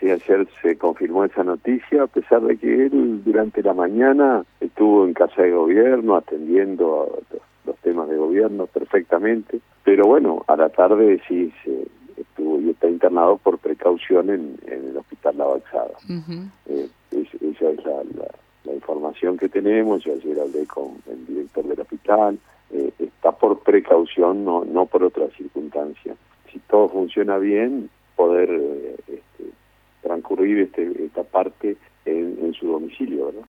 Sí, ayer se confirmó esa noticia, a pesar de que él durante la mañana estuvo en casa de gobierno atendiendo a los temas de gobierno perfectamente, pero bueno, a la tarde sí estuvo y está internado por precaución en el hospital La Baxada. Esa es la información que tenemos. Yo ayer hablé con el director del hospital, está por precaución, no por otra circunstancia. Si todo funciona bien, poder transcurrir esta parte en su domicilio, ¿verdad?